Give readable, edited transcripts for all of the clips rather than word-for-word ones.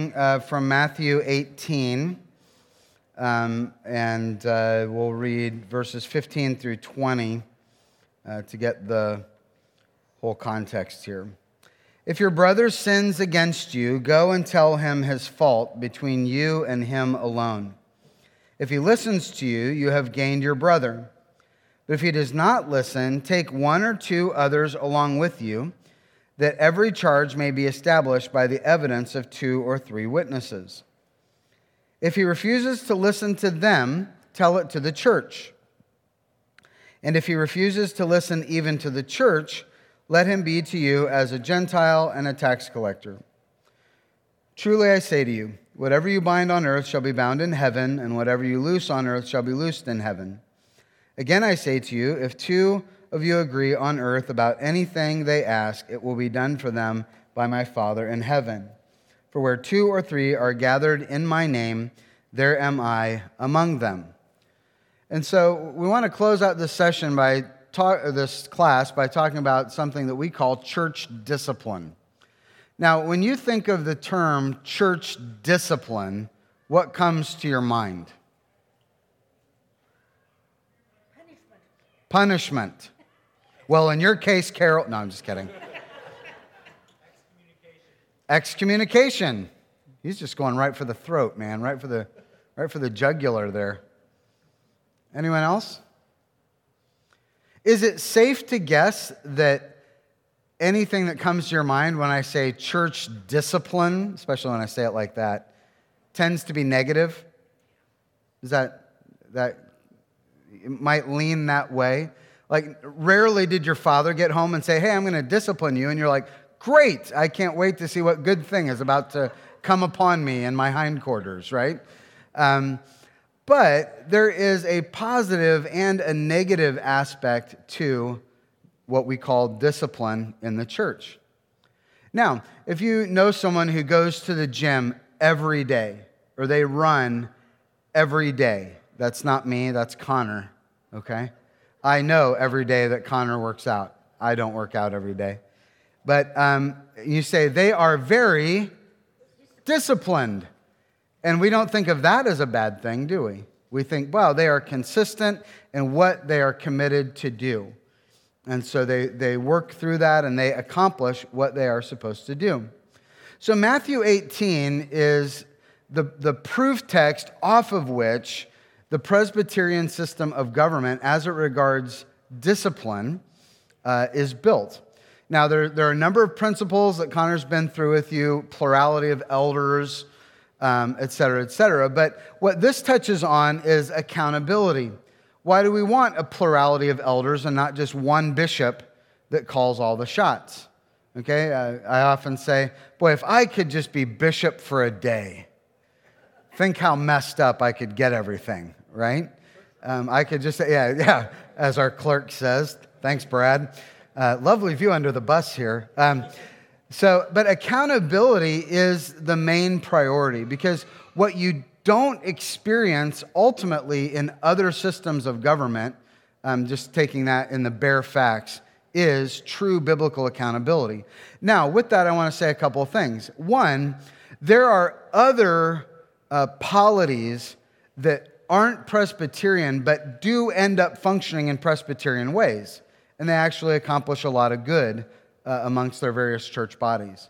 reading from Matthew 18, and we'll read verses 15 through 20 to get the whole context here. If your brother sins against you, go and tell him his fault between you and him alone. If he listens to you, you have gained your brother. But if he does not listen, take one or two others along with you, that every charge may be established by the evidence of 2 or 3 witnesses. If he refuses to listen to them, tell it to the church. And if he refuses to listen even to the church, let him be to you as a Gentile and a tax collector. Truly I say to you, whatever you bind on earth shall be bound in heaven, and whatever you loose on earth shall be loosed in heaven. Again I say to you, if 2 of you agree on earth about anything they ask, it will be done for them by my Father in heaven. For where 2 or 3 are gathered in my name, there am I among them. And so we want to close out this session this class by talking about something that we call church discipline. Now, when you think of the term church discipline, what comes to your mind? Punishment. Well, in your case, Carol... No, I'm just kidding. Excommunication. He's just going right for the throat, man. Right for the jugular there. Anyone else? Is it safe to guess that anything that comes to your mind when I say church discipline, especially when I say it like that, tends to be negative? Is that it might lean that way? Like, rarely did your father get home and say, hey, I'm going to discipline you. And you're like, great, I can't wait to see what good thing is about to come upon me in my hindquarters, right? But there is a positive and a negative aspect to what we call discipline in the church. Now, if you know someone who goes to the gym every day, or they run every day, that's not me, that's Connor, okay? I know every day that Connor works out. I don't work out every day. But you say they are very disciplined. And we don't think of that as a bad thing, do we? We think, well, they are consistent in what they are committed to do. And so they work through that and they accomplish what they are supposed to do. So Matthew 18 is the proof text off of which the Presbyterian system of government, as it regards discipline, is built. Now, there are a number of principles that Connor's been through with you, plurality of elders, et cetera, et cetera. But what this touches on is accountability. Why do we want a plurality of elders and not just one bishop that calls all the shots? Okay, I often say, boy, if I could just be bishop for a day, think how messed up I could get everything, right? I could just say, yeah, as our clerk says. Thanks, Brad. Lovely view under the bus here. But accountability is the main priority, because what you don't experience ultimately in other systems of government, just taking that in the bare facts, is true biblical accountability. Now, with that, I want to say a couple of things. One, there are other polities that aren't Presbyterian but do end up functioning in Presbyterian ways, and they actually accomplish a lot of good amongst their various church bodies.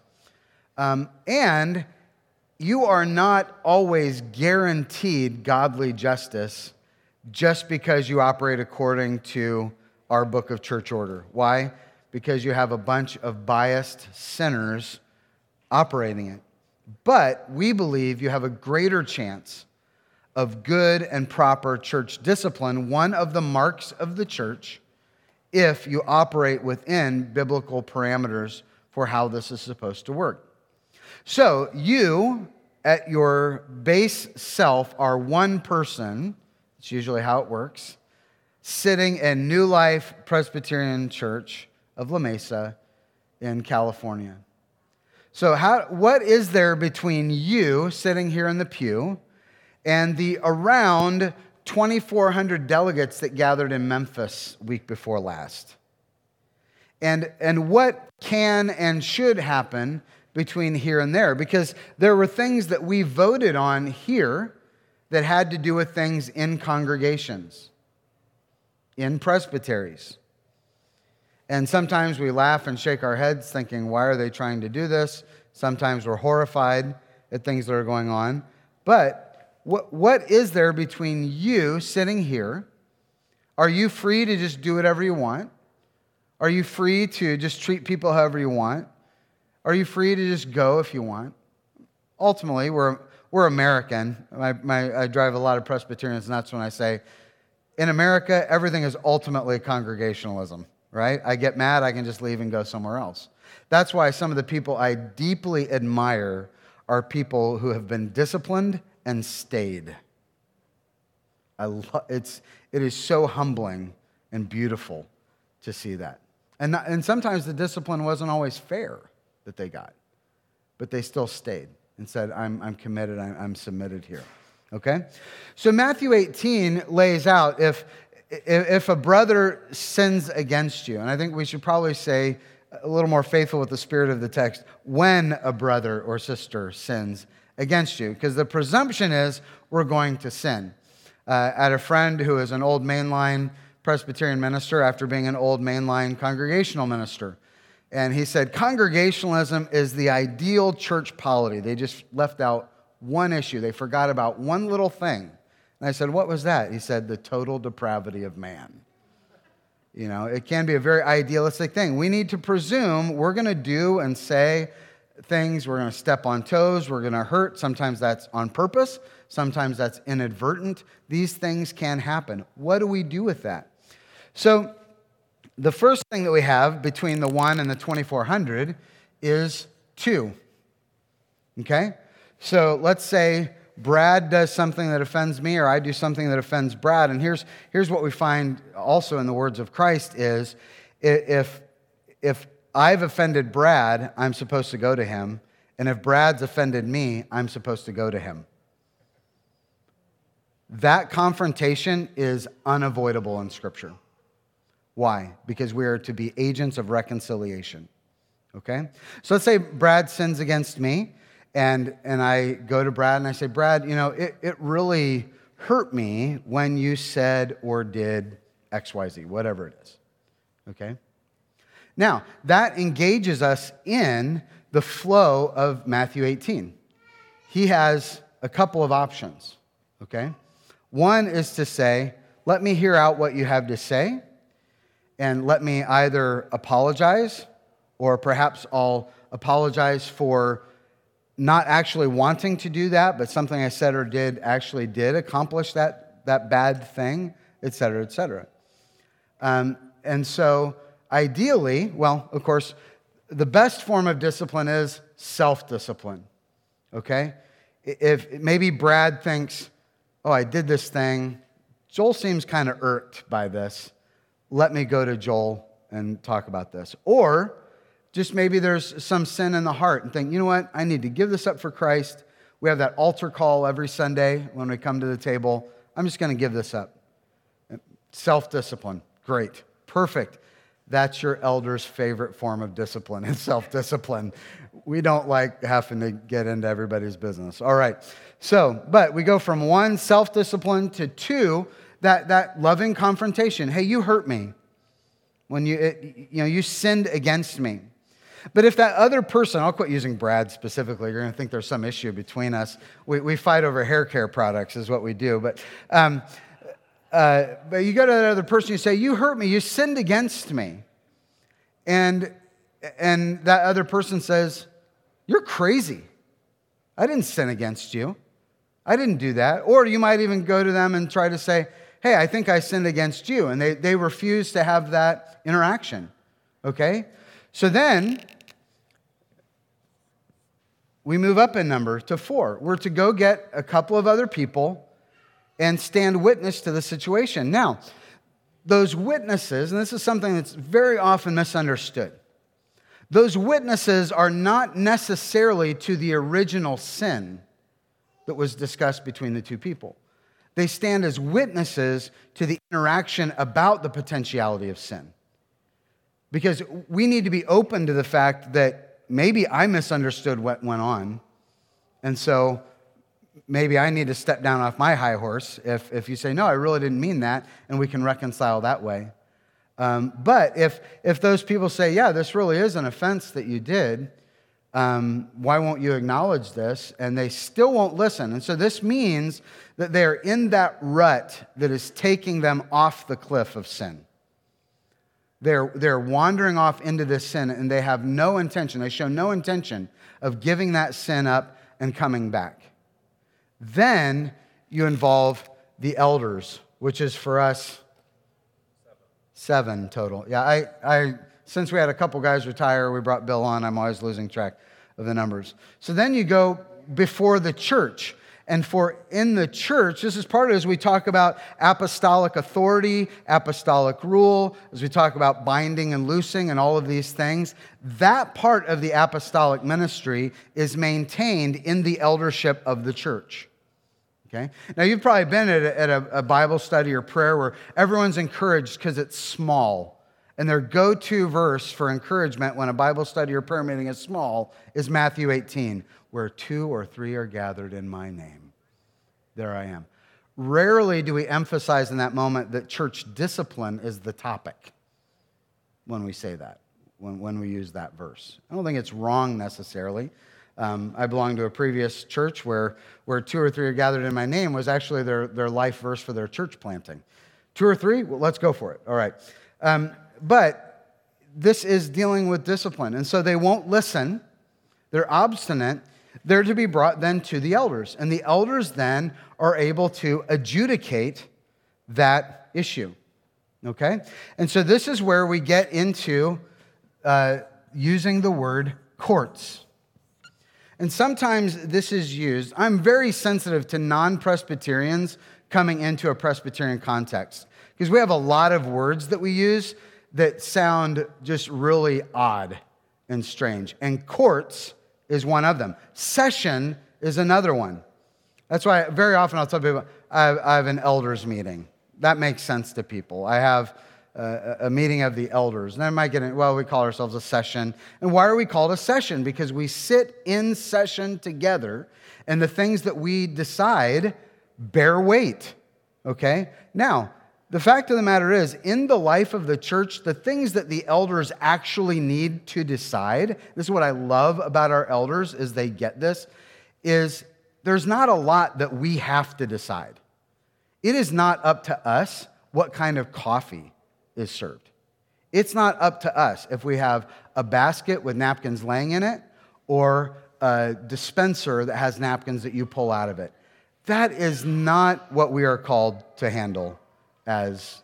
And you are not always guaranteed godly justice just because you operate according to our book of church order. Why? Because you have a bunch of biased sinners operating it. But we believe you have a greater chance of good and proper church discipline, one of the marks of the church, if you operate within biblical parameters for how this is supposed to work. So you, at your base self, are one person, it's usually how it works, sitting in New Life Presbyterian Church of La Mesa in California. So what is there between you sitting here in the pew and the around 2,400 delegates that gathered in Memphis week before last? And what can and should happen between here and there, because there were things that we voted on here that had to do with things in congregations, in presbyteries. And sometimes we laugh and shake our heads thinking, why are they trying to do this? Sometimes we're horrified at things that are going on. But what is there between you sitting here? Are you free to just do whatever you want? Are you free to just treat people however you want? Are you free to just go if you want? Ultimately, we're American. I drive a lot of Presbyterians nuts when I say, in America, everything is ultimately congregationalism, right? I get mad, I can just leave and go somewhere else. That's why some of the people I deeply admire are people who have been disciplined and stayed. It is so humbling and beautiful to see that. And sometimes the discipline wasn't always fair that they got, but they still stayed and said, I'm committed, I'm submitted here. Okay? So Matthew 18 lays out if a brother sins against you, and I think we should probably say a little more faithful with the spirit of the text, when a brother or sister sins against you, because the presumption is we're going to sin. I had a friend who is an old mainline Presbyterian minister after being an old mainline congregational minister. And he said, congregationalism is the ideal church polity. They just left out one issue. They forgot about one little thing. And I said, what was that? He said, the total depravity of man. You know, it can be a very idealistic thing. We need to presume we're going to do and say things, we're going to step on toes, we're going to hurt. Sometimes that's on purpose. Sometimes that's inadvertent. These things can happen. What do we do with that? So the first thing that we have between the 1 and the 2400 is 2. Okay? So let's say Brad does something that offends me, or I do something that offends Brad. And here's what we find also in the words of Christ is, if I've offended Brad, I'm supposed to go to him. And if Brad's offended me, I'm supposed to go to him. That confrontation is unavoidable in Scripture. Why? Because we are to be agents of reconciliation. Okay? So let's say Brad sins against me, and I go to Brad and I say, Brad, you know, it really hurt me when you said or did XYZ, whatever it is. Okay? Now, that engages us in the flow of Matthew 18. He has a couple of options. Okay? One is to say, let me hear out what you have to say, and let me either apologize, or perhaps I'll apologize for not actually wanting to do that, but something I said or did actually did accomplish that bad thing, et cetera, et cetera. And so ideally, well, of course, the best form of discipline is self-discipline, okay? If maybe Brad thinks, oh, I did this thing, Joel seems kind of irked by this, let me go to Joel and talk about this. Or just maybe there's some sin in the heart and think, you know what, I need to give this up for Christ. We have that altar call every Sunday when we come to the table. I'm just going to give this up. Self-discipline, great, perfect. That's your elder's favorite form of discipline, is self-discipline. We don't like having to get into everybody's business. All right, but we go from 1, self-discipline, to 2, that loving confrontation. Hey, you hurt me when you sinned against me. But if that other person, I'll quit using Brad specifically, you're going to think there's some issue between us. We fight over hair care products is what we do. But you go to that other person, you say, you hurt me, you sinned against me. And that other person says, you're crazy. I didn't sin against you. I didn't do that. Or you might even go to them and try to say, hey, I think I sinned against you. And they refuse to have that interaction. Okay? So then we move up in number to 4. We're to go get a couple of other people and stand witness to the situation. Now, those witnesses, and this is something that's very often misunderstood, those witnesses are not necessarily to the original sin that was discussed between the two people. They stand as witnesses to the interaction about the potentiality of sin. Because we need to be open to the fact that maybe I misunderstood what went on. And so maybe I need to step down off my high horse if you say, no, I really didn't mean that, and we can reconcile that way. But if those people say, yeah, this really is an offense that you did, why won't you acknowledge this? And they still won't listen. And so this means that they're in that rut that is taking them off the cliff of sin. They're wandering off into this sin, and they have no intention, they show no intention of giving that sin up and coming back. Then you involve the elders, which is for us 7 total. Yeah, I since we had a couple guys retire, we brought Bill on. I'm always losing track of the numbers. So then you go before the church. And for in the church, this is part of it as we talk about apostolic authority, apostolic rule, as we talk about binding and loosing and all of these things, that part of the apostolic ministry is maintained in the eldership of the church. Okay? Now, you've probably been at a Bible study or prayer where everyone's encouraged because it's small. And their go-to verse for encouragement when a Bible study or prayer meeting is small is Matthew 18, where 2 or 3 are gathered in my name. There I am. Rarely do we emphasize in that moment that church discipline is the topic when we say that, when we use that verse. I don't think it's wrong necessarily. I belong to a previous church where 2 or 3 are gathered in my name was actually their life verse for their church planting. 2 or 3? Well, let's go for it. All right. But this is dealing with discipline. And so they won't listen. They're obstinate. They're to be brought then to the elders. And the elders then are able to adjudicate that issue. Okay? And so this is where we get into using the word courts. And sometimes this is used. I'm very sensitive to non-Presbyterians coming into a Presbyterian context because we have a lot of words that we use that sound just really odd and strange. And courts is one of them. Session is another one. That's why very often I'll tell people, I have an elders meeting. That makes sense to people. I have a meeting of the elders. And then I might get in, well, we call ourselves a session. And why are we called a session? Because we sit in session together, and the things that we decide bear weight. Okay? Now, the fact of the matter is, in the life of the church, the things that the elders actually need to decide, this is what I love about our elders, is they get this, is there's not a lot that we have to decide. It is not up to us what kind of coffee is served. It's not up to us if we have a basket with napkins laying in it or a dispenser that has napkins that you pull out of it. That is not what we are called to handle as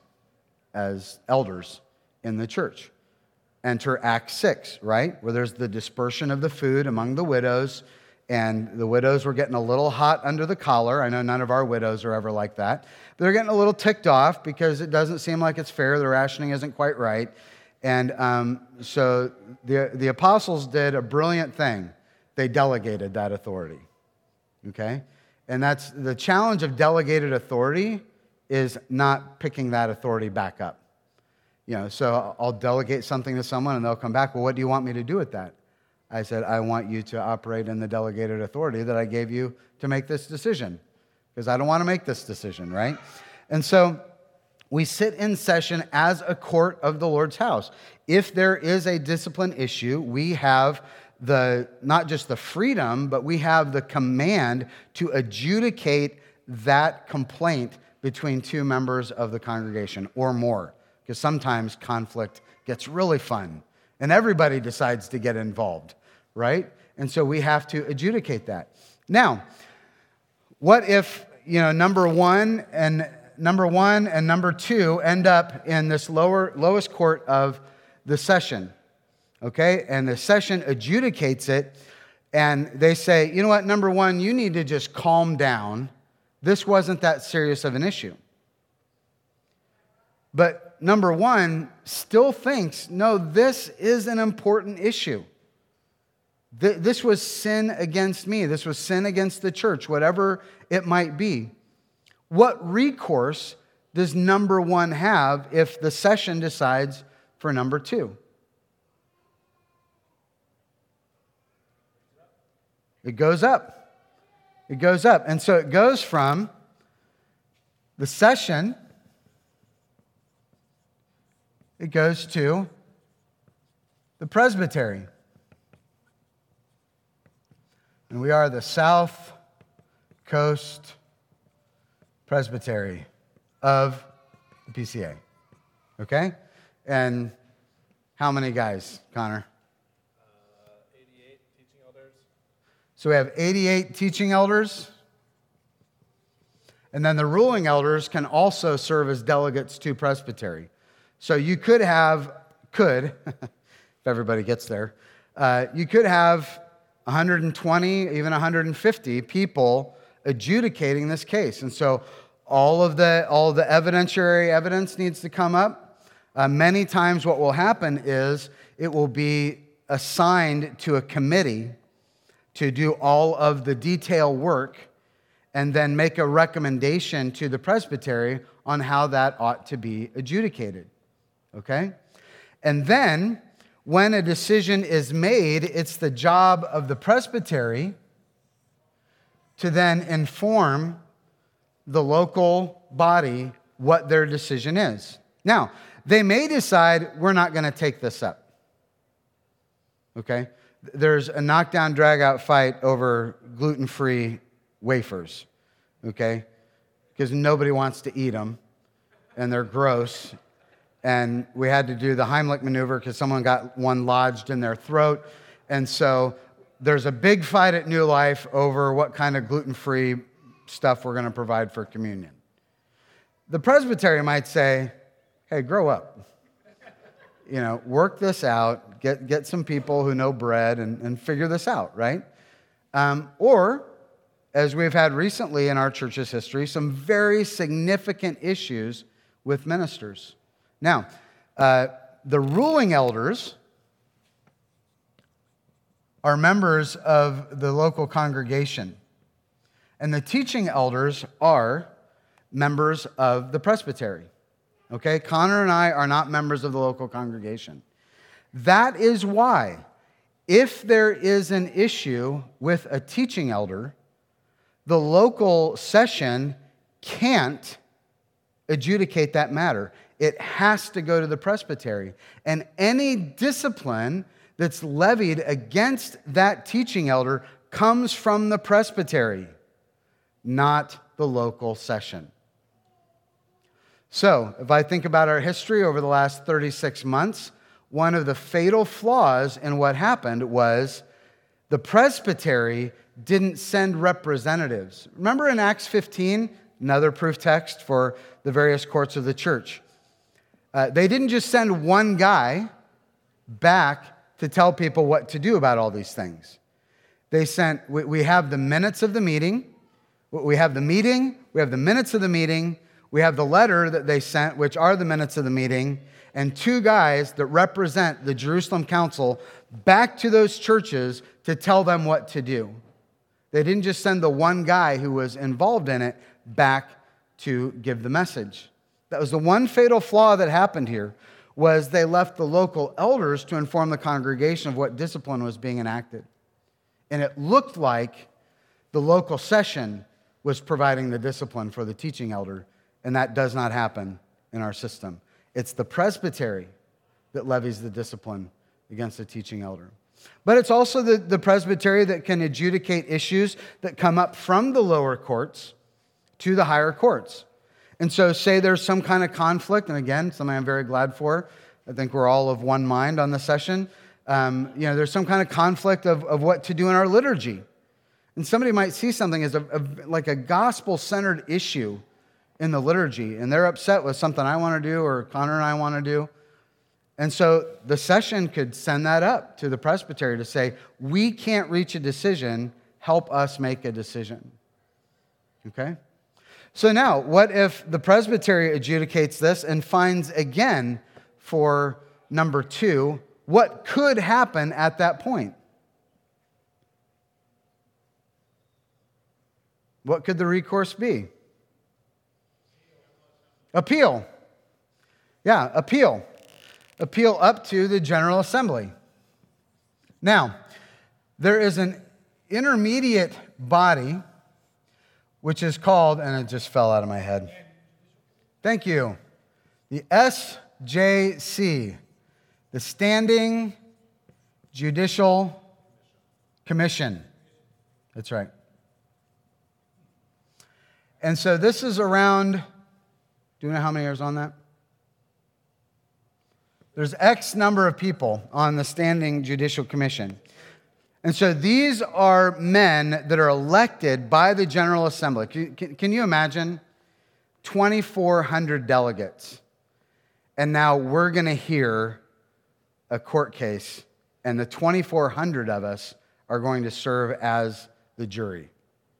elders in the church. Enter Acts 6, right? Where there's the dispersion of the food among the widows, and the widows were getting a little hot under the collar. I know none of our widows are ever like that. But they're getting a little ticked off because it doesn't seem like it's fair. The rationing isn't quite right. And so the apostles did a brilliant thing. They delegated that authority. Okay? And that's the challenge of delegated authority, is not picking that authority back up. You know, so I'll delegate something to someone and they'll come back, well, what do you want me to do with that? I said, I want you to operate in the delegated authority that I gave you to make this decision, because I don't want to make this decision, right? And so we sit in session as a court of the Lord's house. If there is a discipline issue, we have not just the freedom, but we have the command to adjudicate that complaint between 2 members of the congregation or more, because sometimes conflict gets really fun and everybody decides to get involved, right? And so we have to adjudicate that. Now, what if, number one and number 2 end up in this lowest court of the session, okay? And the session adjudicates it, and they say, you know what, number 1, you need to just calm down. This wasn't that serious of an issue. But number 1 still thinks, no, this is an important issue. This was sin against me. This was sin against the church, whatever it might be. What recourse does number 1 have if the session decides for number 2? It goes up. It goes up. And so it goes from the session, it goes to the presbytery. And we are the South Coast Presbytery of the PCA. Okay? And how many guys, Connor? 88 teaching elders. So we have 88 teaching elders. And then the ruling elders can also serve as delegates to presbytery. So you could have, if everybody gets there, you could have 120, even 150 people adjudicating this case. And so all the evidentiary evidence needs to come up. Many times what will happen is it will be assigned to a committee to do all of the detail work and then make a recommendation to the presbytery on how that ought to be adjudicated. Okay? And then, when a decision is made, it's the job of the presbytery to then inform the local body what their decision is. Now, they may decide, we're not going to take this up. Okay? There's a knockdown, drag-out fight over gluten-free wafers. Okay? Because nobody wants to eat them, and they're gross. And we had to do the Heimlich maneuver because someone got one lodged in their throat. And so there's a big fight at New Life over what kind of gluten-free stuff we're going to provide for communion. The presbytery might say, hey, grow up. Work this out. Get some people who know bread and figure this out, right? Or, as we've had recently in our church's history, some very significant issues with ministers. Now, the ruling elders are members of the local congregation, and the teaching elders are members of the presbytery. Okay? Connor and I are not members of the local congregation. That is why, if there is an issue with a teaching elder, the local session can't adjudicate that matter. It has to go to the presbytery. And any discipline that's levied against that teaching elder comes from the presbytery, not the local session. So, if I think about our history over the last 36 months, one of the fatal flaws in what happened was the presbytery didn't send representatives. Remember in Acts 15, another proof text for the various courts of the church. They didn't just send one guy back to tell people what to do about all these things. They sent, we have the minutes of the meeting, we have the meeting, we have the minutes of the meeting, we have the letter that they sent, which are the minutes of the meeting, and two guys that represent the Jerusalem Council back to those churches to tell them what to do. They didn't just send the one guy who was involved in it back to give the message. That was the one fatal flaw that happened here, was they left the local elders to inform the congregation of what discipline was being enacted. And it looked like the local session was providing the discipline for the teaching elder, and that does not happen in our system. It's the presbytery that levies the discipline against the teaching elder. But it's also the presbytery that can adjudicate issues that come up from the lower courts to the higher courts. And so say there's some kind of conflict, and again, something I'm very glad for. I think we're all of one mind on the session. There's some kind of conflict of what to do in our liturgy. And somebody might see something as like a gospel-centered issue in the liturgy, and they're upset with something I want to do or Connor and I want to do. And so the session could send that up to the presbytery to say, we can't reach a decision, help us make a decision. Okay? So now, what if the presbytery adjudicates this and finds again for number 2, what could happen at that point? What could the recourse be? Appeal. Yeah, appeal. Appeal up to the General Assembly. Now, there is an intermediate body, which is called, and it just fell out of my head. Thank you. The SJC, the Standing Judicial Commission. That's right. And so this is around, do you know how many years on that? There's X number of people on the Standing Judicial Commission. And so these are men that are elected by the General Assembly. Can you imagine 2,400 delegates? And now we're going to hear a court case, and the 2,400 of us are going to serve as the jury.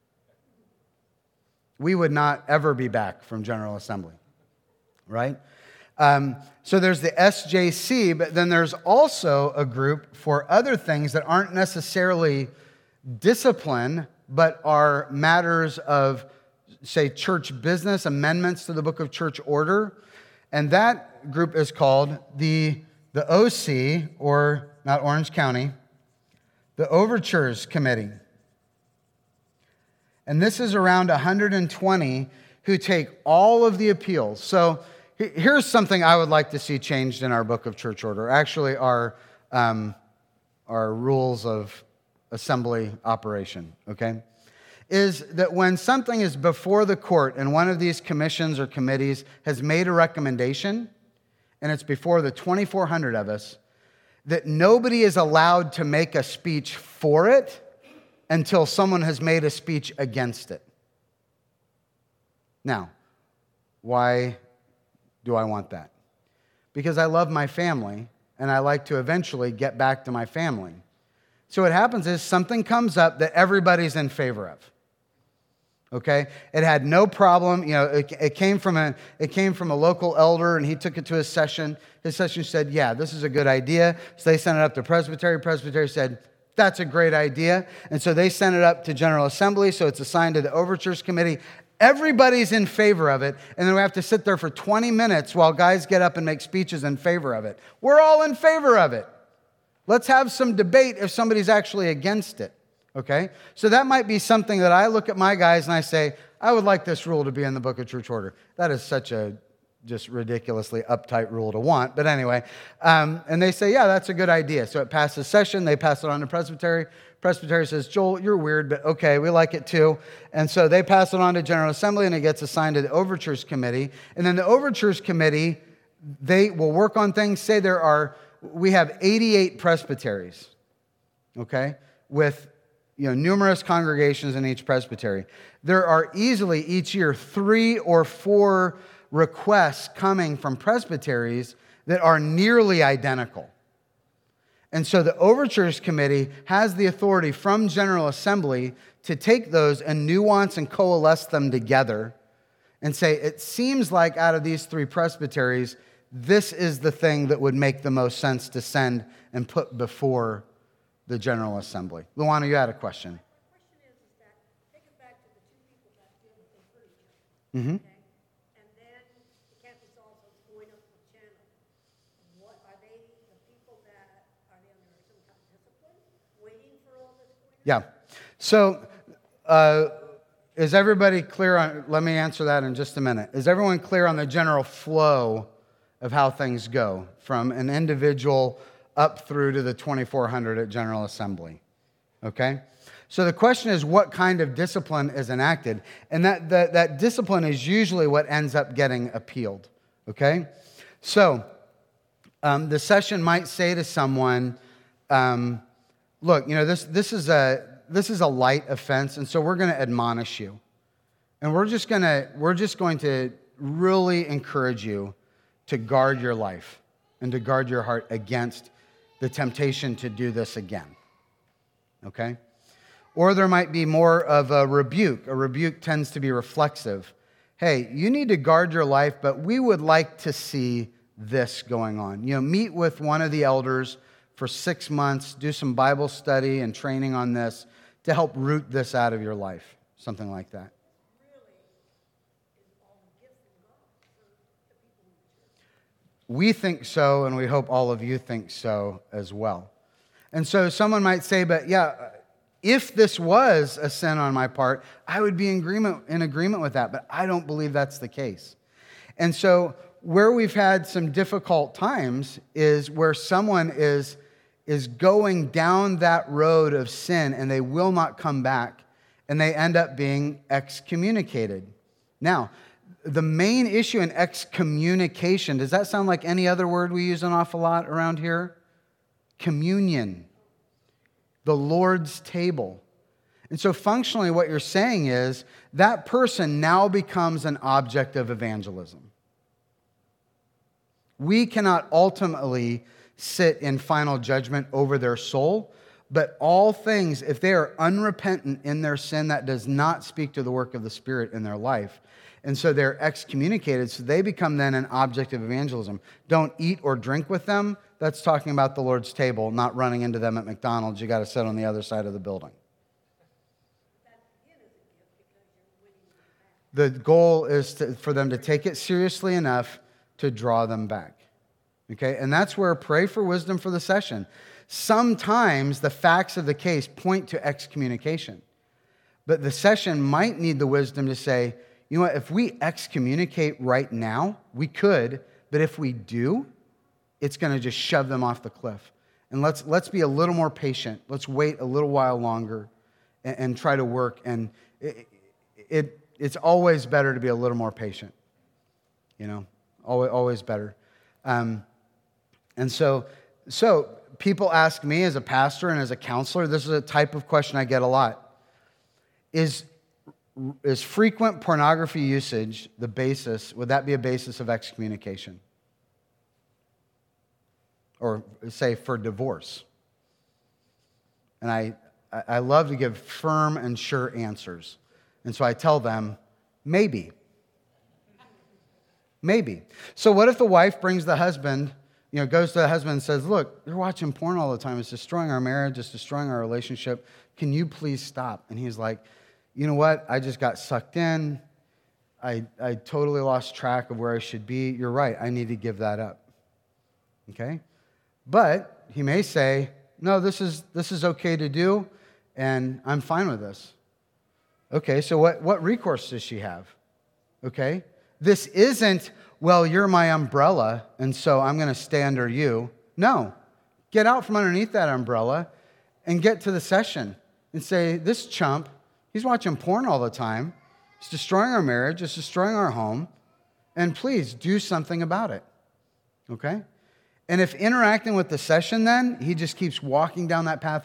We would not ever be back from General Assembly, right? So there's the SJC, but then there's also a group for other things that aren't necessarily discipline, but are matters of, say, church business, amendments to the book of church order. And that group is called the OC, or not Orange County, the Overtures Committee. And this is around 120 who take all of the appeals. So here's something I would like to see changed in our book of church order. Actually, our rules of assembly operation, okay? Is that when something is before the court and one of these commissions or committees has made a recommendation, and it's before the 2,400 of us, that nobody is allowed to make a speech for it until someone has made a speech against it. Now, why do I want that? Because I love my family, and I like to eventually get back to my family. So what happens is something comes up that everybody's in favor of. Okay? It had no problem. You know, it came from a local elder, and he took it to his session. His session said, yeah, this is a good idea. So they sent it up to Presbytery. Presbytery said, that's a great idea. And so they sent it up to General Assembly, so it's assigned to the Overtures Committee. Everybody's in favor of it, and then we have to sit there for 20 minutes while guys get up and make speeches in favor of it. We're all in favor of it. Let's have some debate if somebody's actually against it, okay? So that might be something that I look at my guys and I say, I would like this rule to be in the book of church order. That is such a just ridiculously uptight rule to want. But anyway, and they say, yeah, that's a good idea. So it passes session. They pass it on to Presbytery. Presbytery says, Joel, you're weird, but okay, we like it too. And so they pass it on to General Assembly, and it gets assigned to the Overtures Committee. And then the Overtures Committee, they will work on things. Say we have 88 presbyteries, okay, with numerous congregations in each presbytery. There are easily each year 3 or 4 requests coming from presbyteries that are nearly identical. And so the Overtures Committee has the authority from General Assembly to take those and nuance and coalesce them together and say, it seems like out of these 3 presbyteries, this is the thing that would make the most sense to send and put before the General Assembly. Luana, you had a question. My question is that, take it back to the 2 people that deal with the furniture. Mm-hmm. Okay? And then the campus also is going up the channel. What are they, the people that, are they under some kind of discipline, waiting for all this going on? Yeah. So is everybody clear on, let me answer that in just a minute. Is everyone clear on the general flow of how things go from an individual up through to the 2,400 at General Assembly? Okay? So the question is, what kind of discipline is enacted? And that discipline is usually what ends up getting appealed. Okay? So the session might say to someone, look, this is a light offense, and so we're going to admonish you. And we're just going to really encourage you to guard your life and to guard your heart against the temptation to do this again. Okay? Or there might be more of a rebuke. A rebuke tends to be reflexive. Hey, you need to guard your life, but we would like to see this going on. Meet with one of the elders for 6 months, do some Bible study and training on this to help root this out of your life. Something like that. We think so, and we hope all of you think so as well. And so someone might say, but yeah, If this was a sin on my part, I would be in agreement with that, but I don't believe that's the case. And so where we've had some difficult times is where someone is going down that road of sin and they will not come back, and they end up being excommunicated. Now, the main issue in excommunication, does that sound like any other word we use an awful lot around here? Communion. The Lord's table. And so functionally what you're saying is that person now becomes an object of evangelism. We cannot ultimately sit in final judgment over their soul, but all things, if they are unrepentant in their sin, that does not speak to the work of the Spirit in their life. And so they're excommunicated, so they become then an object of evangelism. Don't eat or drink with them. That's talking about the Lord's table, not running into them at McDonald's. You got to sit on the other side of the building. The goal is for them to take it seriously enough to draw them back. Okay, and that's where pray for wisdom for the session. Sometimes the facts of the case point to excommunication, but the session might need the wisdom to say, you know what, if we excommunicate right now, we could, but if we do, it's going to just shove them off the cliff. And let's be a little more patient. Let's wait a little while longer and try to work. And it's always better to be a little more patient. You know, always better. And so people ask me as a pastor and as a counselor, this is a type of question I get a lot. Is frequent pornography usage the basis, would that be a basis of excommunication? Or say for divorce? And I love to give firm and sure answers. And so I tell them, maybe. Maybe. So what if the wife brings the husband, goes to the husband and says, look, you're watching porn all the time. It's destroying our marriage. It's destroying our relationship. Can you please stop? And he's like, you know what? I just got sucked in. I totally lost track of where I should be. You're right. I need to give that up. Okay? But he may say, no, this is okay to do, and I'm fine with this. Okay, so what recourse does she have? Okay? This isn't, well, you're my umbrella, and so I'm going to stay under you. No. Get out from underneath that umbrella and get to the session and say, this chump, he's watching porn all the time. It's destroying our marriage. It's destroying our home. And please do something about it. Okay? And if interacting with the session then, he just keeps walking down that path,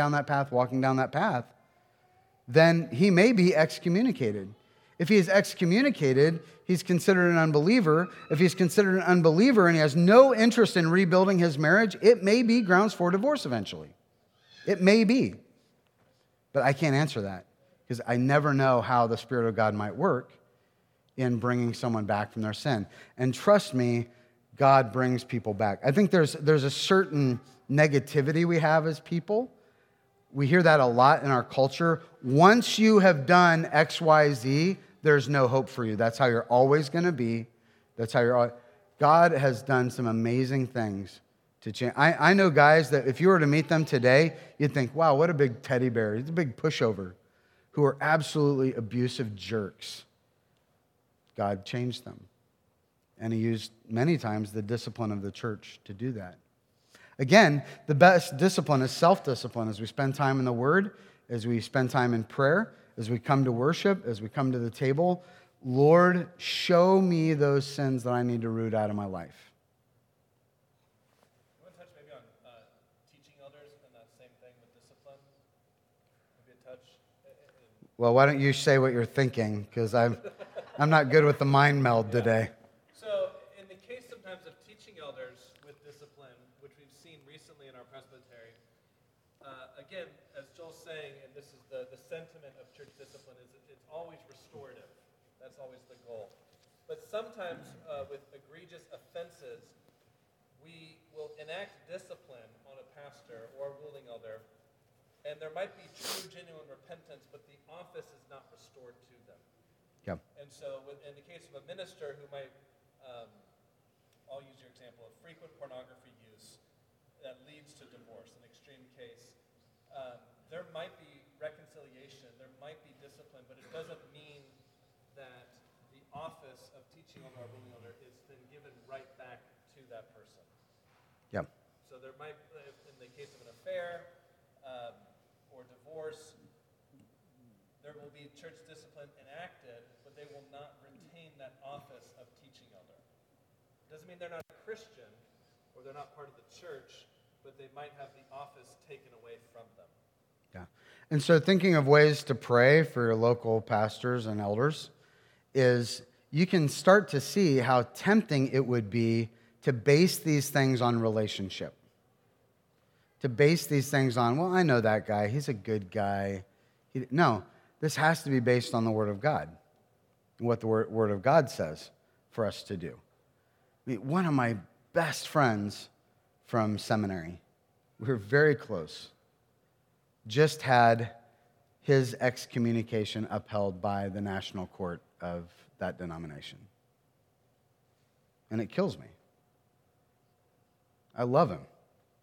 then he may be excommunicated. If he is excommunicated, he's considered an unbeliever. If he's considered an unbeliever and he has no interest in rebuilding his marriage, it may be grounds for divorce eventually. It may be. But I can't answer that because I never know how the Spirit of God might work in bringing someone back from their sin. And trust me, God brings people back. I think there's a certain negativity we have as people. We hear that a lot in our culture. Once you have done X, Y, Z, there's no hope for you. That's how you're always going to be. God has done some amazing things to change. I know guys that if you were to meet them today, you'd think, wow, what a big teddy bear. He's a big pushover, who are absolutely abusive jerks. God changed them. And he used many times the discipline of the church to do that. Again, the best discipline is self-discipline. As we spend time in the Word, as we spend time in prayer, as we come to worship, as we come to the table, Lord, show me those sins that I need to root out of my life. You want to touch maybe on teaching elders and that same thing with discipline? Maybe a touch. Well, why don't you say what you're thinking? Because I'm not good with the mind meld today. So, in the case sometimes of teaching elders with discipline, which we've seen recently in our presbytery, again, as Joel's saying, and this is the sentiment of church discipline, is it's always restorative. That's always the goal. But sometimes with egregious offenses, we will enact discipline on a pastor or a ruling elder, and there might be true, genuine repentance, but the office is not restored to them. Yeah. And so in the case of a minister who might, I'll use your example of frequent pornography use that leads to divorce, an extreme case, there might be might be discipline, but it doesn't mean that the office of teaching elder or ruling elder is then given right back to that person. Yep. So there might, in the case of an affair or divorce, there will be church discipline enacted, but they will not retain that office of teaching elder. Doesn't mean they're not a Christian or they're not part of the church, but they might have the office taken away from them. Yeah. And so thinking of ways to pray for your local pastors and elders is you can start to see how tempting it would be to base these things on relationship. To base these things on, well, I know that guy. He's a good guy. No, this has to be based on the Word of God, what the Word of God says for us to do. I mean, one of my best friends from seminary, we were very close, just had his excommunication upheld by the national court of that denomination. And it kills me. I love him.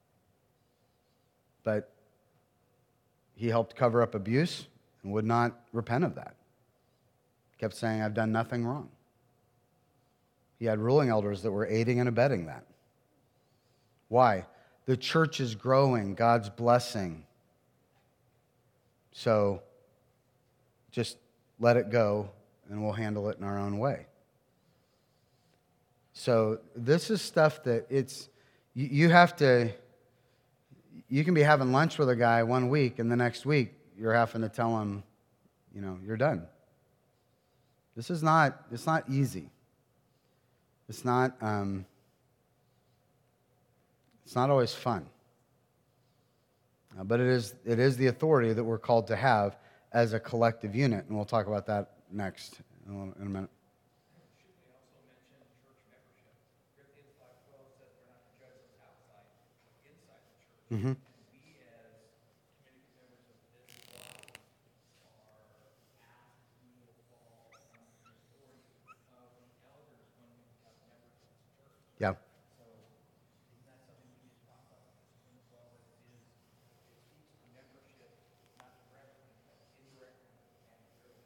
But he helped cover up abuse and would not repent of that. Kept saying, I've done nothing wrong. He had ruling elders that were aiding and abetting that. Why? The church is growing, God's blessing. So just let it go and we'll handle it in our own way. So this is stuff that you have to, you can be having lunch with a guy one week and the next week you're having to tell him, you're done. It's not easy. It's not always fun. But it is the authority that we're called to have as a collective unit, and we'll talk about that next in a minute. Should we also mention church membership? Corinthians 5:12 says we're not to judge what's outside, but inside the church. Mm-hmm. And we as community members of this body are asked, we will fall under the authority of the elders when we have members of this church. Yeah. So isn't that something we need to talk about as well as it is? It speaks to membership, not directly, but indirectly and clearly.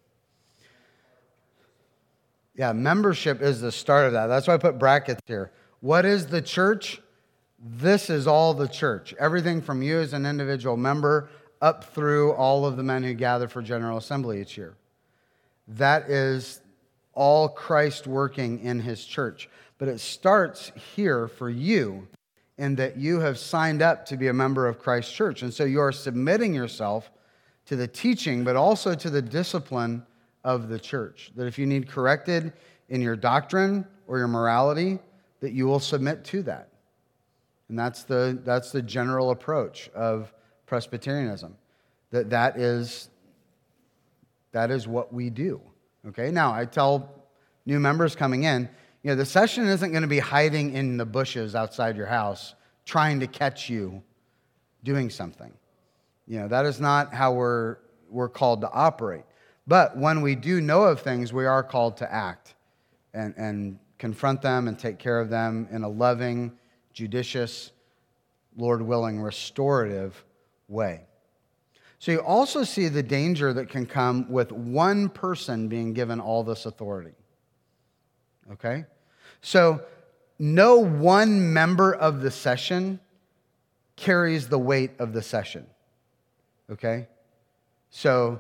Yeah, membership is the start of that. That's why I put brackets here. What is the church? This is all the church. Everything from you as an individual member up through all of the men who gather for General Assembly each year. That is all Christ working in his church. But it starts here for you in that you have signed up to be a member of Christ's church. And so you are submitting yourself to the teaching, but also to the discipline of the church. That if you need corrected in your doctrine or your morality, that you will submit to that. And that's the general approach of Presbyterianism. That is what we do. Okay? Now, I tell new members coming in, the session isn't going to be hiding in the bushes outside your house trying to catch you doing something. That is not how we're called to operate. But when we do know of things, we are called to act and confront them and take care of them in a loving, judicious, Lord willing, restorative way. So you also see the danger that can come with one person being given all this authority. Okay? So no one member of the session carries the weight of the session. Okay? So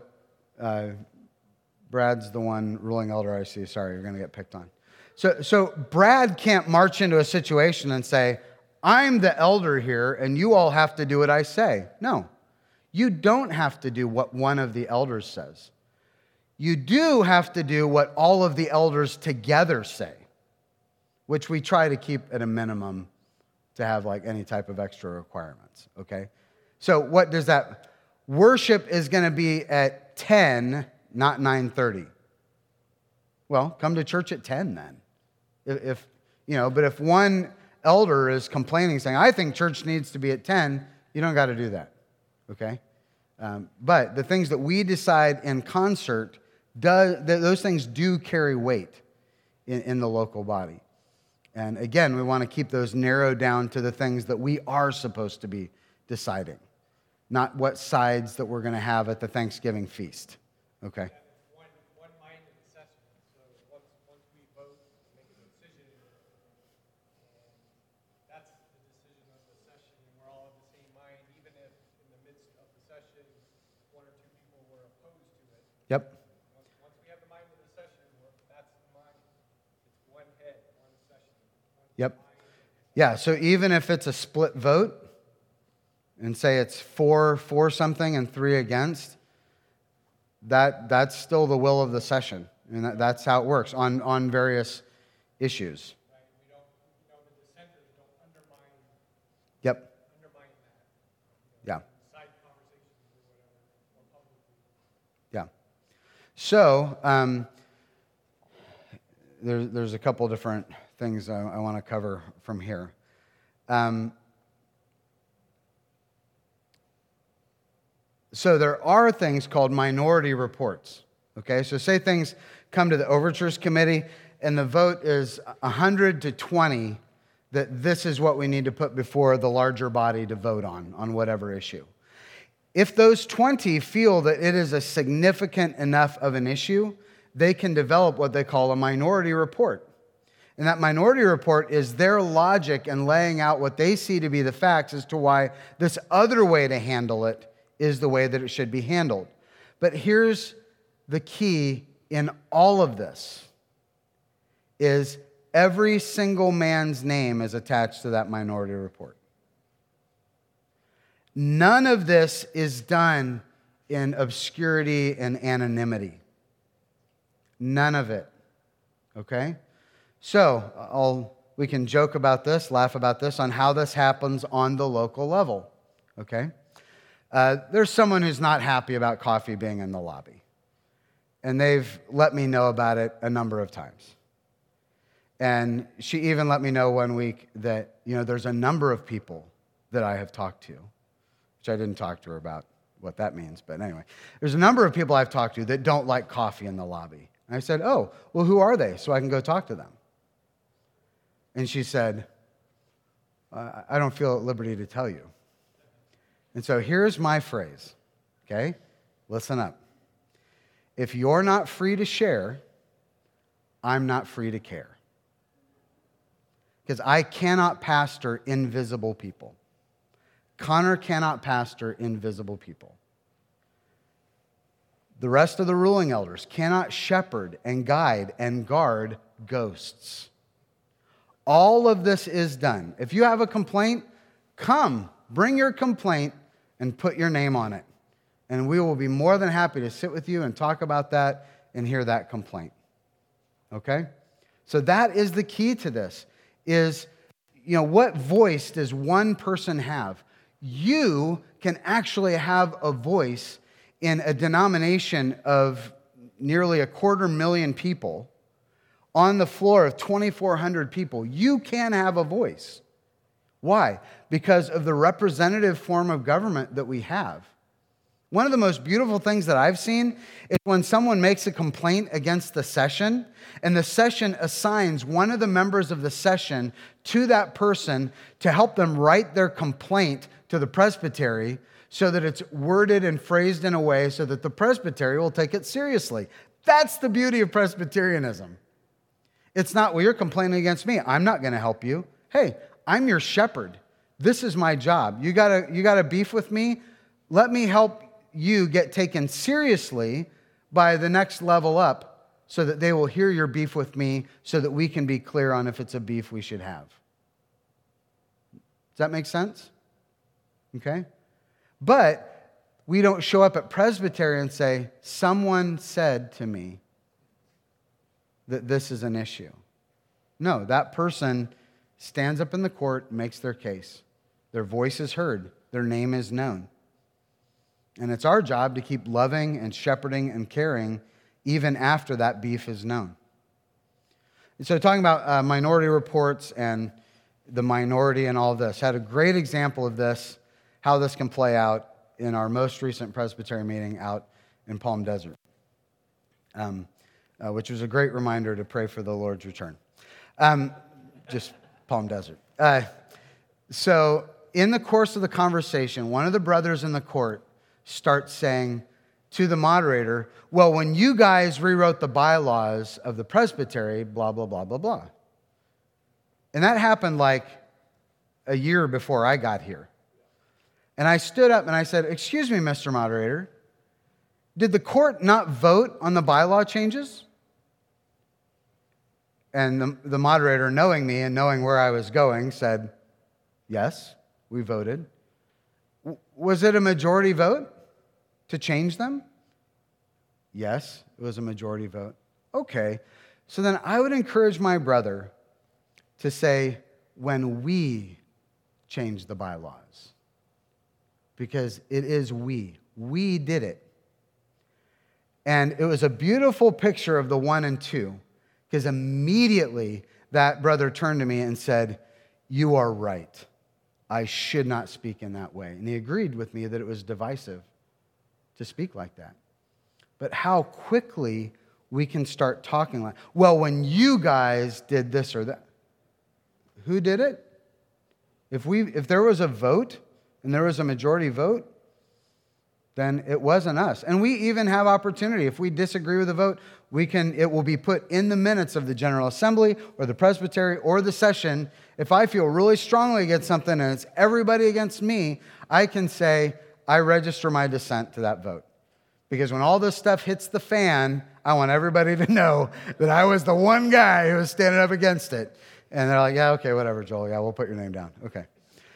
Brad's the one ruling elder I see. Sorry, you're going to get picked on. So Brad can't march into a situation and say, I'm the elder here and you all have to do what I say. No, you don't have to do what one of the elders says. You do have to do what all of the elders together say, which we try to keep at a minimum to have like any type of extra requirements, okay? So what does that... Worship is going to be at 10, not 9:30. Well, come to church at 10 then. But if one elder is complaining, saying, I think church needs to be at 10, you don't got to do that, okay? But the things that we decide in concert, those things do carry weight in the local body. And again, we want to keep those narrowed down to the things that we are supposed to be deciding, not what sides that we're going to have at the Thanksgiving feast, Okay. One-minded session. So once we vote, make a decision, and that's the decision of the session, and we're all of the same mind, even if in the midst of the session, one or two people were opposed to it. Yep. Once we have the mind of the session, that's the mind. It's one head, one session. Yep. Yeah, so even if it's a split vote, and say it's 4 for something and 3 against, that's still the will of the session. And that's how it works on various issues. Right? The dissenters don't undermine Yep. that. Yeah. Side conversations or whatever, more publicly. Yeah. So there's a couple different things I want to cover from here. So there are things called minority reports. Okay, so say things come to the Overtures Committee and the vote is 100 to 20 that this is what we need to put before the larger body to vote on whatever issue. If those 20 feel that it is a significant enough of an issue, they can develop what they call a minority report. And that minority report is their logic in laying out what they see to be the facts as to why this other way to handle it is the way that it should be handled. But here's the key in all of this is every single man's name is attached to that minority report. None of this is done in obscurity and anonymity. None of it. Okay? So, we can joke about this, laugh about this, on how this happens on the local level. Okay? There's someone who's not happy about coffee being in the lobby. And they've let me know about it a number of times. And she even let me know one week that, there's a number of people that I have talked to, which I didn't talk to her about what that means. But anyway, there's a number of people I've talked to that don't like coffee in the lobby. And I said, oh, well, who are they? So I can go talk to them. And she said, I don't feel at liberty to tell you. And so here's my phrase, okay? Listen up. If you're not free to share, I'm not free to care. Because I cannot pastor invisible people. Connor cannot pastor invisible people. The rest of the ruling elders cannot shepherd and guide and guard ghosts. All of this is done. If you have a complaint, come, bring your complaint and put your name on it. And we will be more than happy to sit with you and talk about that and hear that complaint. Okay? So that is the key to this, is, what voice does one person have? You can actually have a voice in a denomination of nearly 250,000 people on the floor of 2,400 people. You can have a voice. Why? Because of the representative form of government that we have. One of the most beautiful things that I've seen is when someone makes a complaint against the session, and the session assigns one of the members of the session to that person to help them write their complaint to the presbytery so that it's worded and phrased in a way so that the presbytery will take it seriously. That's the beauty of Presbyterianism. It's not, well, you're complaining against me. I'm not going to help you. Hey, I'm your shepherd. This is my job. You got a beef with me? Let me help you get taken seriously by the next level up so that they will hear your beef with me so that we can be clear on if it's a beef we should have. Does that make sense? Okay? But we don't show up at Presbytery and say, someone said to me that this is an issue. No, that person stands up in the court, makes their case. Their voice is heard. Their name is known. And it's our job to keep loving and shepherding and caring even after that beef is known. And so talking about minority reports and the minority and all of this, had a great example of this, how this can play out in our most recent Presbytery meeting out in Palm Desert, which was a great reminder to pray for the Lord's return. Just Palm Desert. So in the course of the conversation, one of the brothers in the court starts saying to the moderator, well, when you guys rewrote the bylaws of the presbytery, blah, blah, blah, blah, blah. And that happened like a year before I got here. And I stood up and I said, excuse me, Mr. Moderator, did the court not vote on the bylaw changes? And the moderator, knowing me and knowing where I was going, said, yes, we voted. Was it a majority vote to change them? Yes, it was a majority vote. Okay, so then I would encourage my brother to say, when we change the bylaws, because it is we. We did it. And it was a beautiful picture of the 1 and 2, because immediately that brother turned to me and said, you are right. I should not speak in that way. And he agreed with me that it was divisive to speak like that. But how quickly we can start talking like, well, when you guys did this or that. Who did it? If there was a vote and there was a majority vote, then it wasn't us. And we even have opportunity. If we disagree with the vote, it will be put in the minutes of the General Assembly or the Presbytery or the session. If I feel really strongly against something and it's everybody against me, I can say, I register my dissent to that vote. Because when all this stuff hits the fan, I want everybody to know that I was the one guy who was standing up against it. And they're like, yeah, okay, whatever, Joel. Yeah, we'll put your name down. Okay.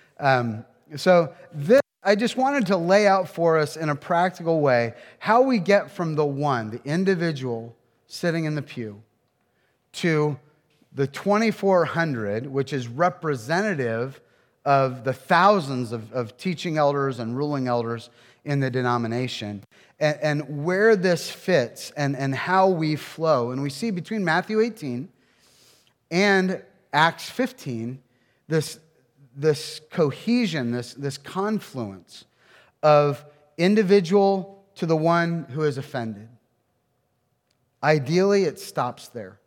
So this, I just wanted to lay out for us in a practical way how we get from the one, the individual sitting in the pew, to the 2,400, which is representative of the thousands of teaching elders and ruling elders in the denomination, and where this fits and how we flow. And we see between Matthew 18 and Acts 15, this cohesion, this confluence of individual to the one who is offended. Ideally, it stops there.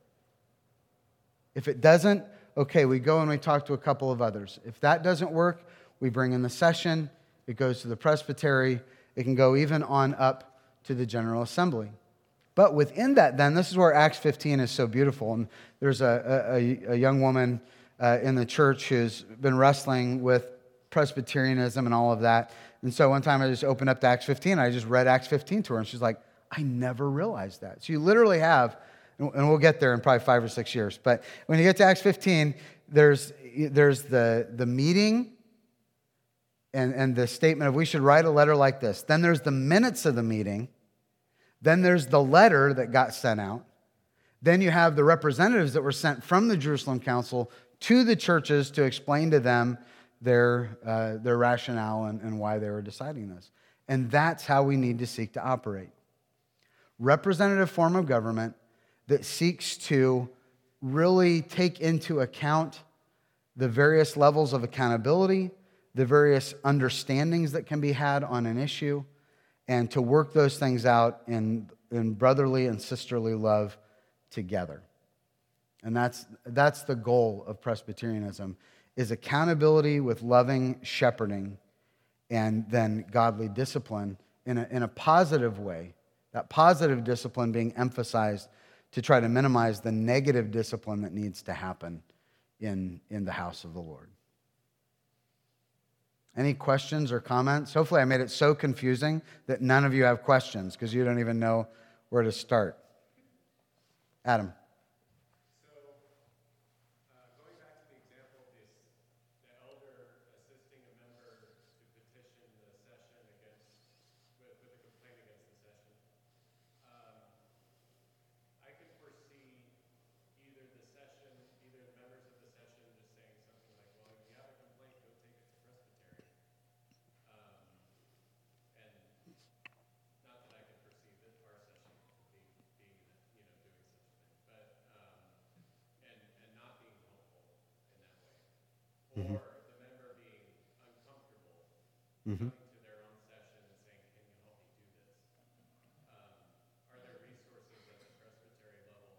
If it doesn't, okay, we go and we talk to a couple of others. If that doesn't work, we bring in the session. It goes to the presbytery. It can go even on up to the General Assembly. But within that, then, this is where Acts 15 is so beautiful. And there's a young woman in the church who's been wrestling with Presbyterianism and all of that. And so one time I just opened up to Acts 15. I just read Acts 15 to her, and she's like, I never realized that. So you literally have, and we'll get there in probably 5 or 6 years, but when you get to Acts 15, there's the meeting and the statement of we should write a letter like this. Then there's the minutes of the meeting. Then there's the letter that got sent out. Then you have the representatives that were sent from the Jerusalem Council to the churches to explain to them their rationale and why they were deciding this. And that's how we need to seek to operate. Representative form of government that seeks to really take into account the various levels of accountability, the various understandings that can be had on an issue, and to work those things out in brotherly and sisterly love together. And that's the goal of Presbyterianism, is accountability with loving shepherding and then godly discipline in a positive way, that positive discipline being emphasized to try to minimize the negative discipline that needs to happen in the house of the Lord. Any questions or comments? Hopefully I made it so confusing that none of you have questions because you don't even know where to start. Adam. Going back to the example of the elder assisting a member to petition the session with a complaint against the session, I could foresee either the members of the session just saying something like, well, if you have a complaint, go take it to presbytery. And not that I can foresee that our session being doing such a thing, but and not being helpful in that way, or the member being uncomfortable coming to their own session and saying, "Can you help me do this?" Are there resources at the presbytery level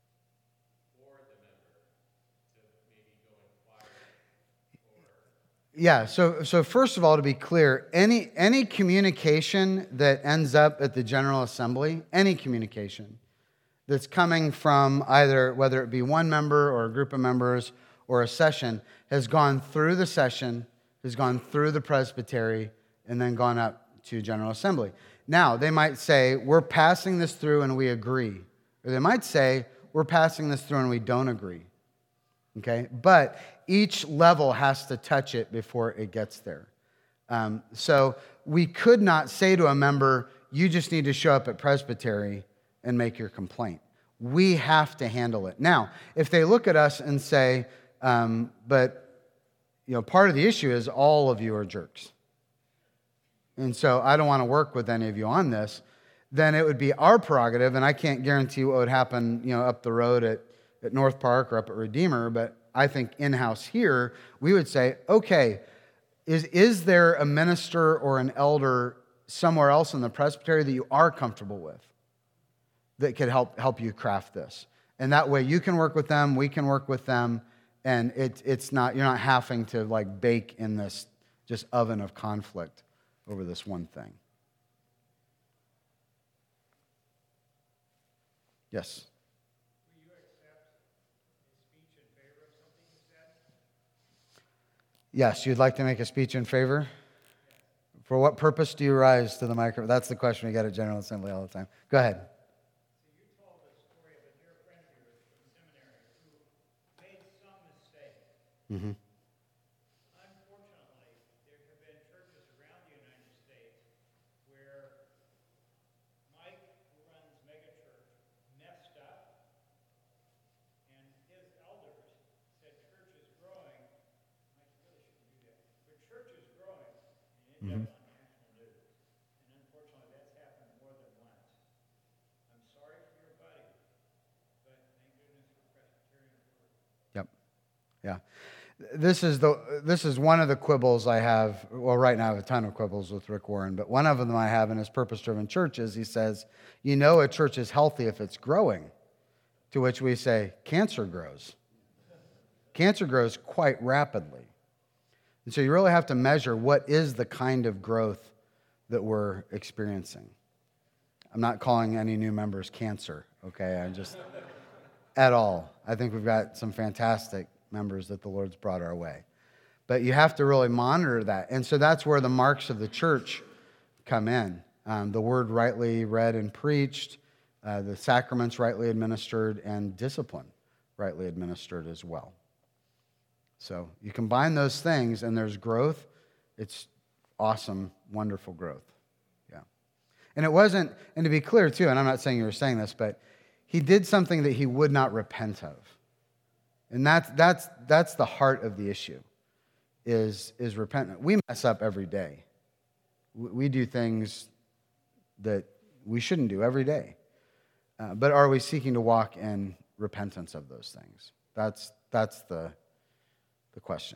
for the member to maybe go inquire or Yeah, so first of all, to be clear, any communication that ends up at the General Assembly, any communication that's coming from either, whether it be one member or a group of members or a session, has gone through the session, has gone through the presbytery, and then gone up to General Assembly. Now, they might say, we're passing this through and we agree. Or they might say, we're passing this through and we don't agree. Okay? But each level has to touch it before it gets there. So we could not say to a member, you just need to show up at presbytery and make your complaint. We have to handle it. Now, if they look at us and say, but part of the issue is all of you are jerks, and so I don't want to work with any of you on this, then it would be our prerogative, and I can't guarantee what would happen up the road at North Park or up at Redeemer, but I think in-house here, we would say, okay, is there a minister or an elder somewhere else in the presbytery that you are comfortable with that could help you craft this? And that way you can work with them, we can work with them, and it's not, you're not having to like bake in this just oven of conflict over this one thing. Yes? Will you accept a speech in favor of something you said? Yes, you'd like to make a speech in favor? For what purpose do you rise to the microphone? That's the question we get at General Assembly all the time. Go ahead. So you told the story of a dear friend of yours from seminary who made some mistake. Mm-hmm. Unfortunately, there have been churches around the United States where Mike, who runs megachurch, messed up, and his elders said church is growing. Mike, you really shouldn't do that. But church is growing, and it ended up on national news. And unfortunately, that's happened more than once. I'm sorry for your buddy, but thank goodness for Presbyterian Word. Yep. Yeah. This is one of the quibbles I have. Well, right now I have a ton of quibbles with Rick Warren, but one of them I have in his purpose-driven churches, he says, a church is healthy if it's growing. To which we say, cancer grows. Cancer grows quite rapidly. And so you really have to measure what is the kind of growth that we're experiencing. I'm not calling any new members cancer, okay? At all. I think we've got some fantastic members that the Lord's brought our way. But you have to really monitor that. And so that's where the marks of the church come in. The word rightly read and preached, the sacraments rightly administered, and discipline rightly administered as well. So you combine those things and there's growth. It's awesome, wonderful growth. Yeah. And it wasn't, and to be clear too, and I'm not saying you were saying this, but he did something that he would not repent of. And that's the heart of the issue, is repentance. We mess up every day. We do things that we shouldn't do every day. But are we seeking to walk in repentance of those things? That's the question.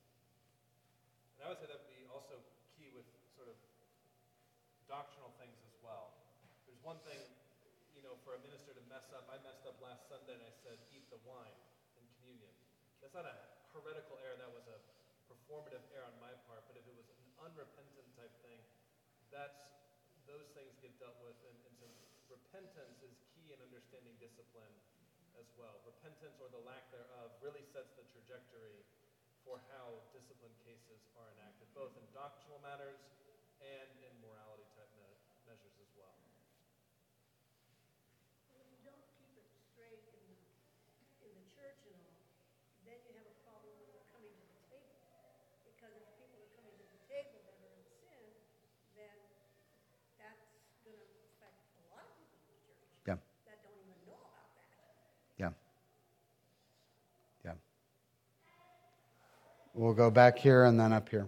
And I would say that would be also key with sort of doctrinal things as well. There's one thing, for a minister to mess up. I messed up last Sunday and I said, eat the wine in communion. That's not a heretical error. That was a performative error on my part. But if it was an unrepentant type thing, those things get dealt with. And so repentance is key in understanding discipline as well. Repentance, or the lack thereof, really sets the trajectory for how discipline cases are enacted, both in doctrinal matters and in morality type measures as well. When you don't keep it straight in the church and all, then you have a problem when you're coming to the table. Because if people are coming to the table that are in sin, then that's going to affect a lot of people in the church Yeah. that don't even know about that. Yeah. Yeah. We'll go back here and then up here.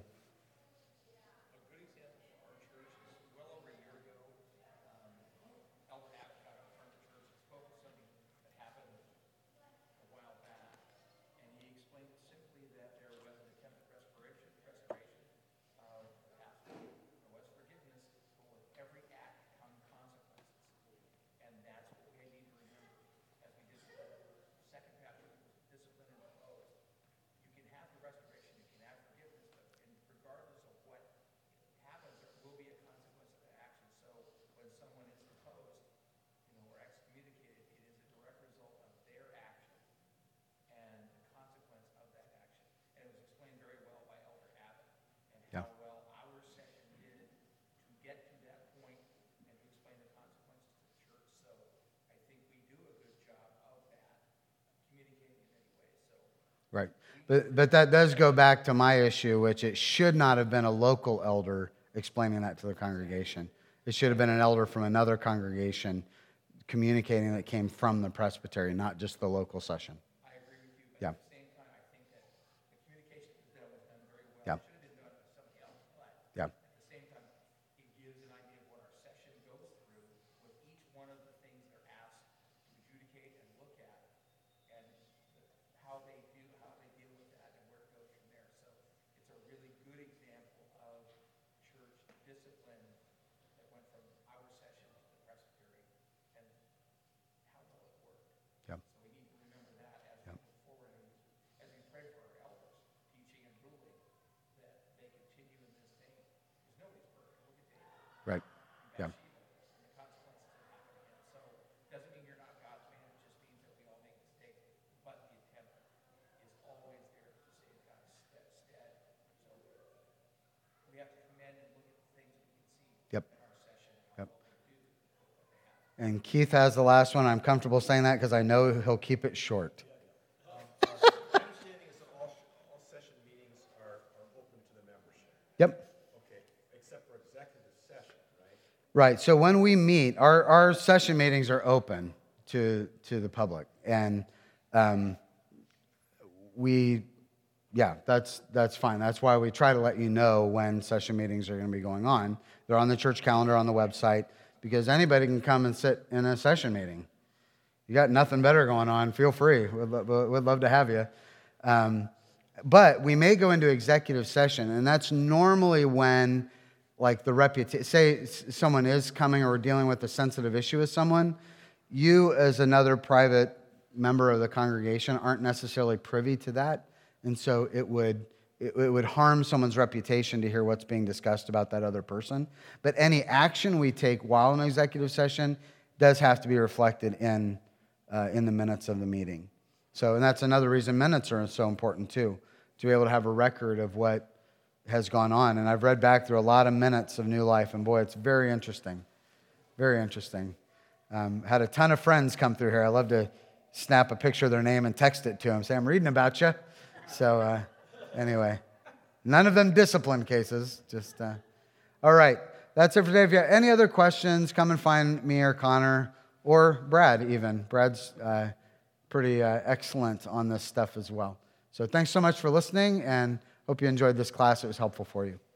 Right. But that does go back to my issue, which it should not have been a local elder explaining that to the congregation. It should have been an elder from another congregation communicating that came from the presbytery, not just the local session. I agree with you, but Yeah. at the same time, I think that the communication that was done very well. Yeah. It should have been done by somebody else, but Yeah. at the same time, it gives an idea of what our session goes through with each one of the things they're asked to adjudicate and look at, and how they deal with that and where it goes from there. So it's a really good example of church discipline that went from our session to the presbytery and how well it worked. Yeah. So we need to remember that as we move forward and as we pray for our elders, teaching and ruling, that they continue in this vein. Because nobody's perfect. Look at David. Right. Yeah. And the consequences that happen to him. So it doesn't mean you're not God's man. It just means that we all make mistakes. But the attempt is always there to save God's stead. So we have to come in and look at the things we can see Yep. in our session. Yep. And Keith has the last one. I'm comfortable saying that because I know he'll keep it short. My understanding is that all session meetings are open to the membership. Yep. Okay, except for executive session, right? Right. So when we meet, our session meetings are open to the public, and that's fine. That's why we try to let you know when session meetings are going to be going on. They're on the church calendar on the website because anybody can come and sit in a session meeting. You got nothing better going on, feel free. We'd love to have you. But we may go into executive session, and that's normally when, like, the reputation, say someone is coming or we're dealing with a sensitive issue with someone, you as another private member of the congregation aren't necessarily privy to that, and so it would harm someone's reputation to hear what's being discussed about that other person. But any action we take while in executive session does have to be reflected in the minutes of the meeting. So, and that's another reason minutes are so important too, to be able to have a record of what has gone on. And I've read back through a lot of minutes of New Life, and boy, it's very interesting. Very interesting. Had a ton of friends come through here. I love to snap a picture of their name and text it to them, say, I'm reading about you. So anyway, none of them discipline cases. Just all right. That's it for today. If you have any other questions, come and find me or Connor or Brad even. Brad's pretty excellent on this stuff as well. So thanks so much for listening, and hope you enjoyed this class. It was helpful for you.